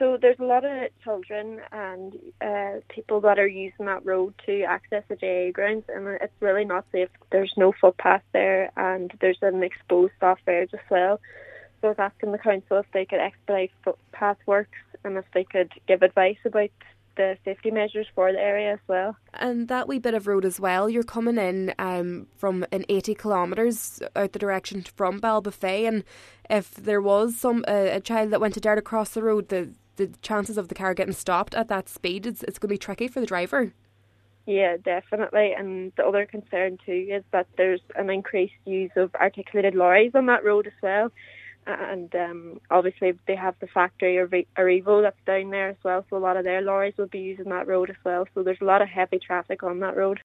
So there's a lot of children and people that are using that road to access the JA grounds, and it's really not safe. There's no footpath there, and there's an exposed soft edge as well. So I was asking the council if they could expedite footpath works and if they could give advice about the safety measures for the area as well. And that wee bit of road as well, you're coming in from an 80 kilometres out the direction from Ballybofey, and if there was a child that went to dare to cross the road, the chances of the car getting stopped at that speed, it's going to be tricky for the driver. Yeah, definitely. And the other concern too is that there's an increased use of articulated lorries on that road as well. And obviously they have the factory Arrivo that's down there as well, so a lot of their lorries will be using that road as well. So there's a lot of heavy traffic on that road.